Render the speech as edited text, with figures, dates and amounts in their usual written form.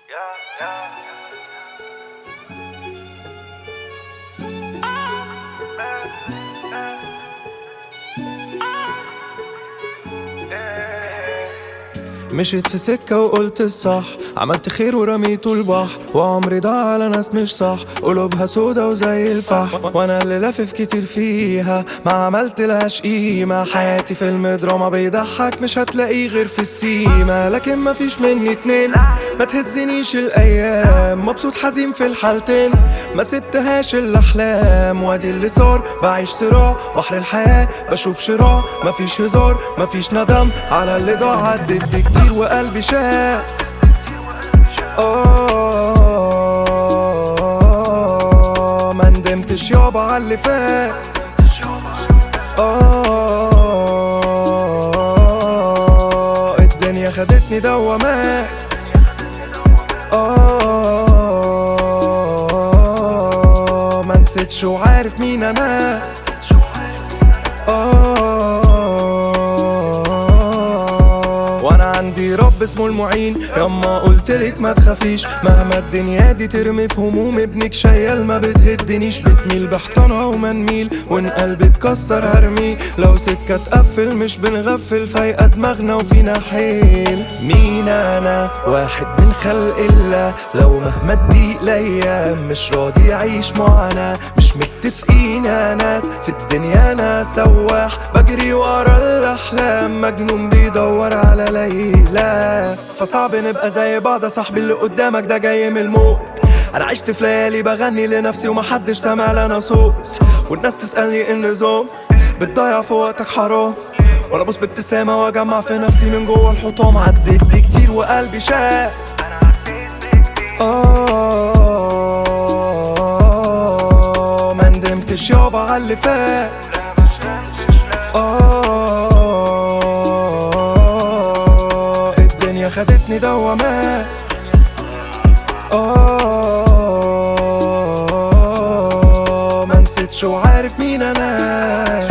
مشيت في سكة وقلت الصح، عملت خير ورميته البحر، وعمري ضاع على ناس مش صح، قلوبها سودا وزي الفحم، وانا اللي لافف كتير فيها ما عملت لهاش قيمة. حياتي فيلم دراما بيضحك مش هتلاقيه غير في السيما، لكن مفيش مني اتنين ما تهزنيش الايام، مبسوط حزين في الحالتين ما سبتهاش الاحلام. وادي اللي صار بعيش صراع بحر الحياة، بشوف شراع مفيش هزار مفيش ندم على اللي ضاع. عدت بكتير وقلبي شاف ما ندمتش يابا على اللي فات. الدنيا خدتني دوامات. ما نسيتش وعارف مين انا. وانا عندي رب اسمه المعين، ياما قلتلك ما تخافيش مهما الدنيا دي ترمي في هموم ابنك شيال ما بتهدنيش. بتميل بحضنها وما نميل وان قلبي اتكسر هرميه، لو سكة تقفل مش بنغفل فايقة دماغنا وفينا حيل. مين انا؟ واحد من خلق الله، لو مهما تضيق ليا مش راضي اعيش معانا. مش متفقين يا ناس في الدنيا انا سواح، بجري ورا الاحلام مجنون بيدور على ليلى. فصعب نبقى زي بعض يا صاحبي، اللي قدامك ده جاي من الموت. انا عشت في ليالي بغني لنفسي ومحدش سمع لنا صوت، والناس تسألني ايه النظام بتضيع في وقتك حرام، وانا بص بابتسامة واجمع في نفسي من جوه الحطام. عديت بكتير وقلبي شاق ما ندمتش يابا على اللي فات. الدنيا خدتني دوامات. ما نسيتش وعارف مين انا.